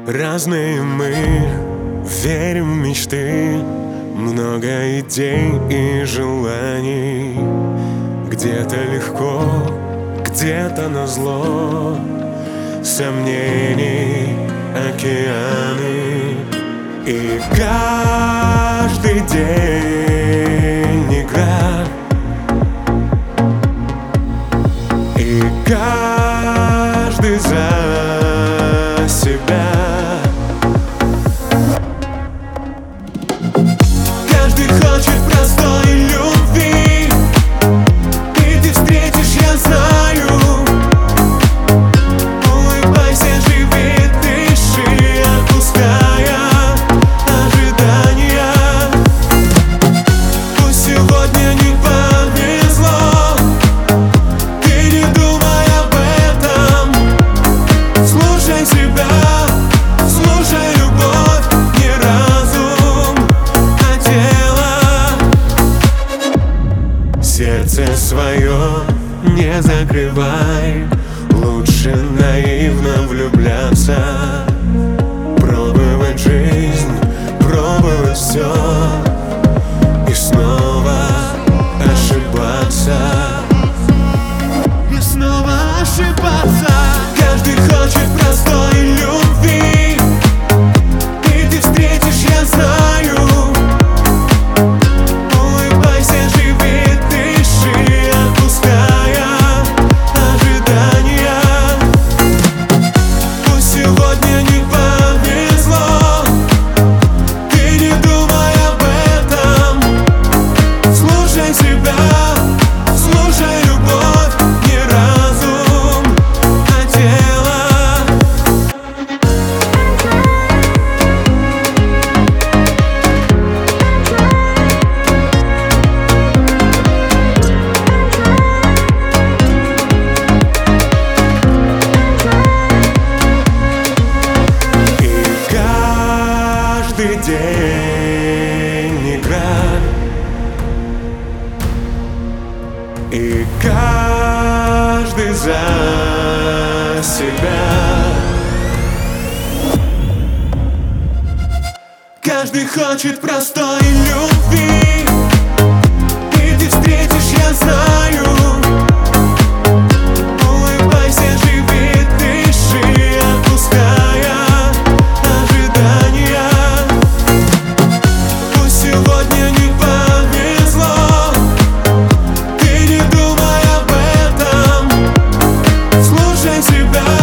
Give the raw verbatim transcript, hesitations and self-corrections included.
Разные мы верим в мечты, много идей и желаний. Где-то легко, где-то назло, сомнений океаны. И каждый день игра, и каждый за себя. Каждый хочет простой любви, и ты встретишь, я знаю. Улыбайся, живи, дыши, отпуская ожидания. Пусть сегодня не повезло, ты не думай об этом. Слушай себя, слушай любовь, не разум, а тело. Сердце свое не закрывай, лучше наивно влюбляться. Пробовать жизнь, пробовать все и снова ошибаться, и снова ошибаться. Каждый хочет простой любви, и ты встретишь, я знаю. Улыбайся, живи, дыши, отпуская ожидания. Пусть сегодня не повезло, ты не думай об этом. Слушай себя, слушай любовь, не разум, а тело. И каждый день игра, и каждый за себя. Каждый хочет простой любви, и ты встретишь, я знаю. Улыбайся, живи, дыши, отпуская ожидания. Пусть сегодня не повезло, ты не думай об этом. Слушай себя.